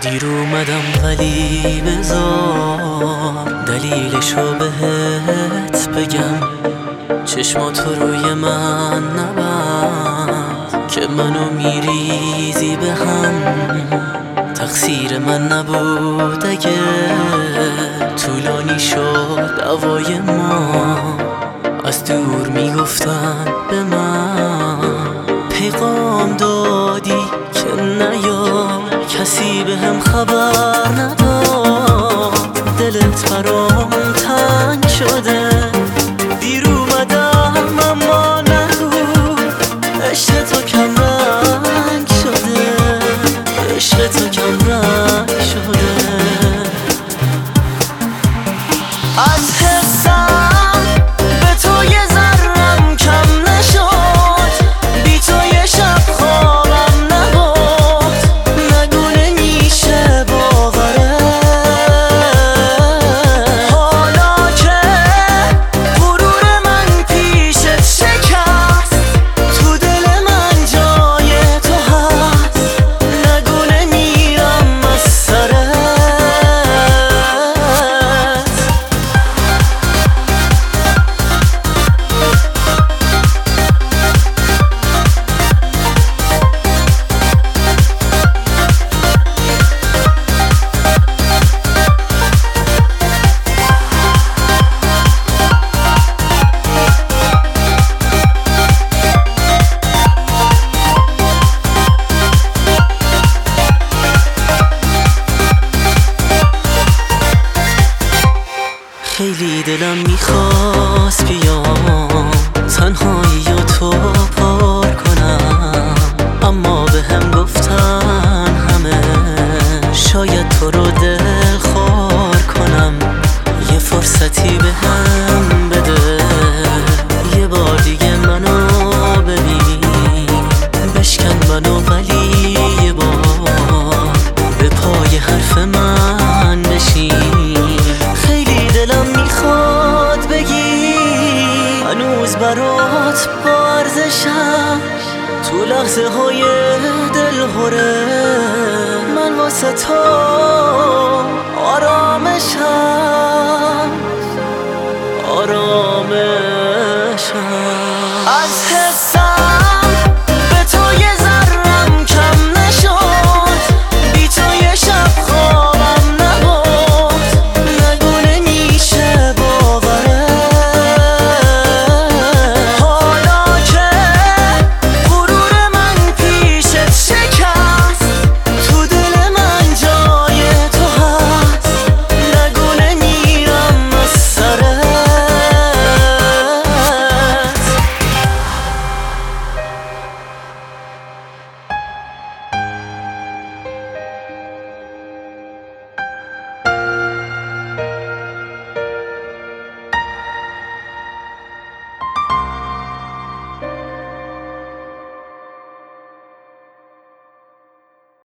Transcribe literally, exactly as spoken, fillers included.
دیر اومدم ولی بذار دلیلشو بهت بگم. چشمات روی من نبند که منو میریزی به هم. تقصیر من نبود اگه طولانی شد دعوای ما. از دور میگفتن به من پیغام دادی که نیا، کسی به هم خبر نداد. دلت برام تنگ شده، دیر اومدم اما نگو عشق تو کم رنگ شده، عشق تو کم رنگ شده. از حسم به تو یه ذرم کم نشد، بی تو یه شب خوابم نبود. نگو نمیشه باوره حالا که غرور من پیشت شکست. تو دل من جای تو هست، نگو نمیرم از سرت. خیلی دلم میخواست بیام تنهایی و تو پر کنم، اما به هم گفتن همه شاید تو رو دل خور کنم. یه فرصتی به هم بده، یه بار دیگه منو ببین، بشکن منو ولی یه بار به پای حرف من بشین. خیلی دلم میخواد بگی هنوز برات با ارزشم، تو لحظه های دلهوره من واسه تو آرامشم.